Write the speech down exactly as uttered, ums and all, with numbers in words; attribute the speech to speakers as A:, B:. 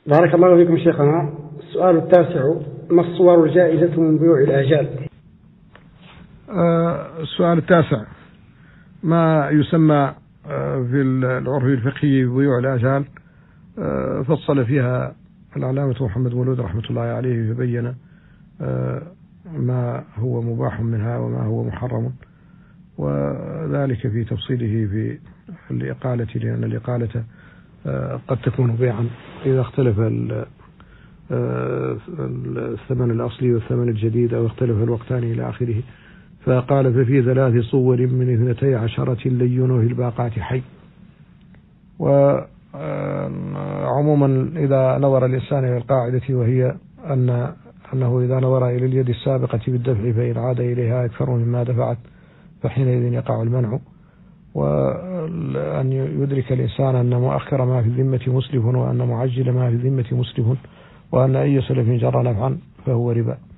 A: بارك الله فيكم شيخنا. السؤال التاسع: ما الصور الجائزة من بيوع الآجال؟
B: آه السؤال التاسع: ما يسمى آه في العرف الفقهي ببيوع الآجال، آه فصل فيها العلامة محمد مولود رحمة الله عليه فبين آه ما هو مباح منها وما هو محرم، وذلك في تفصيله في الإقالة، لأن الإقالة قد تكون بيعا إذا اختلف الثمن الأصلي والثمن الجديد أو اختلف الوقتان إلى آخره. فقال: ففي ثلاث صور من اثنتي عشرة لينه الباقات حي. وعموما إذا نظر الإنسان إلى القاعدة، وهي أن أنه إذا نظر إلى اليد السابقة بالدفع فإن عاد إليها أكثر مما دفعت فحينئذ يقع المنع، وأن يدرك الإنسان أن مؤخر ما في الذمة مسلف، وأن معجل ما في الذمة مسلف، وأن أي سلف جرى نفعا فهو ربا.